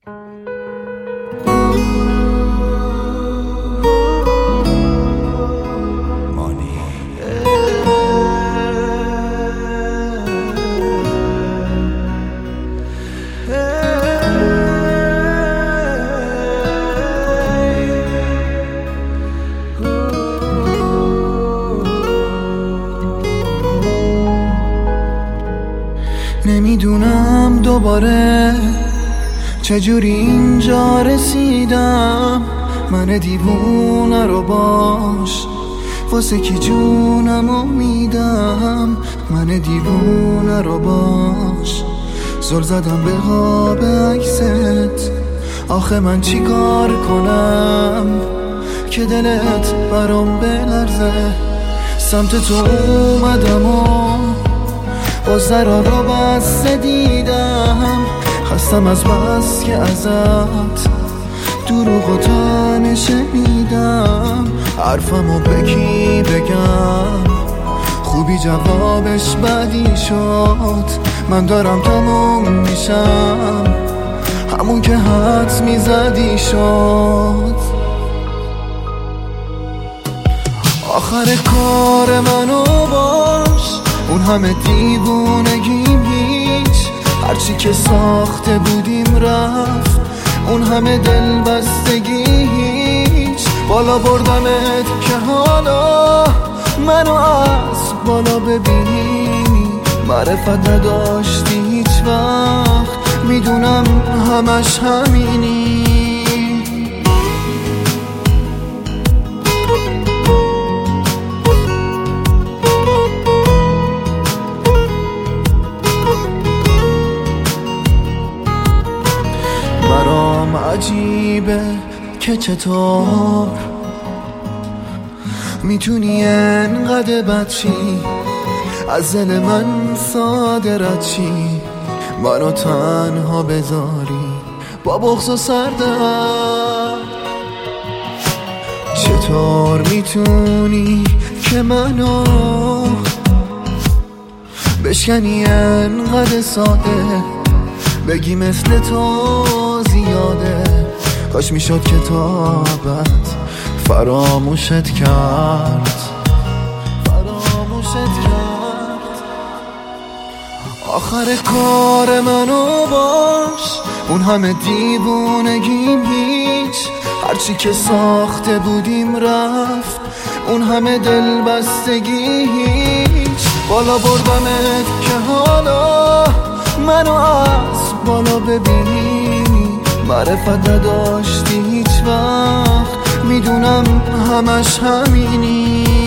نمیدونم دوباره چجوری اینجا رسیدم، من دیوونه رو باش واسه کی جونمو میدم، من دیوونه رو باش زل زدم به قاب عکست، آخه من چی کار کنم که دلت برام بلرزه، سمت تو اومدم و با ضرر رو بسته دیدم، خستم از بس که ازت دروغ و تنه شنیدم، حرفمو بکی بگم خوبی جوابش بدی شد، من دارم تموم میشم همون که حدس میزدی شد، آخر کار منو باش اون همه دیوونگیم هیچ، هرچی که ساخته بودیم رفت اون همه دل بستگی هیچ، بالا بردمت که حالا منو از بالا ببینی، معرفت نداشتی هیچ وقت میدونم همش همینی، برام عجیبه که چطور میتونی انقدر بد چی از دل من ساده رد چی، منو تنها بذاری با بغض و سردرد، چطور میتونی که منو بشکنی انقدر ساده، بگی مثل تو زیاده، کاش میشد کتابت فراموشت کرد، آخر کار منو باش اون همه دیوونگیم هیچ، هرچی که ساخته بودیم رفت اون همه دل بستگی هیچ، بالا بردمت که حالا منو از بالا ببینی، معرفت نداشتی هیچ وقت میدونم همش همینی.